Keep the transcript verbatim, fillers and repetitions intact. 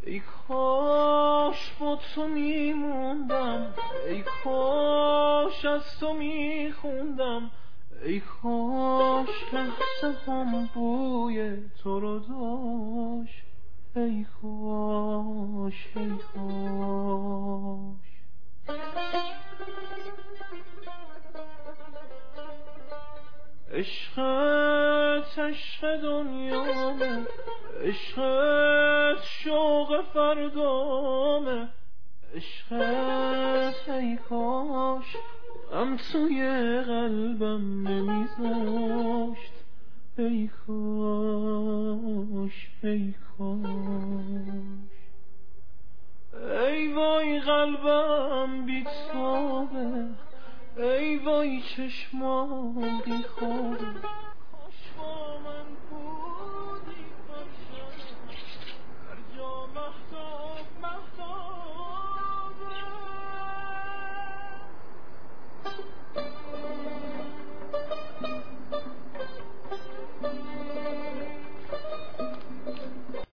ای کاش با تو میموندم، ای کاش از تو میخوندم، ای کاش لحظه هم بوی تو رو داشت، ای کاش ای کاش. عشقت عشق دنیامه، عشقت شوق فردامه، عشقت ای کاش غم توی قلبم نمیذاشت، ای کاش ای کاش. ای وای قلبم بی‌تابه، ای وای چشمام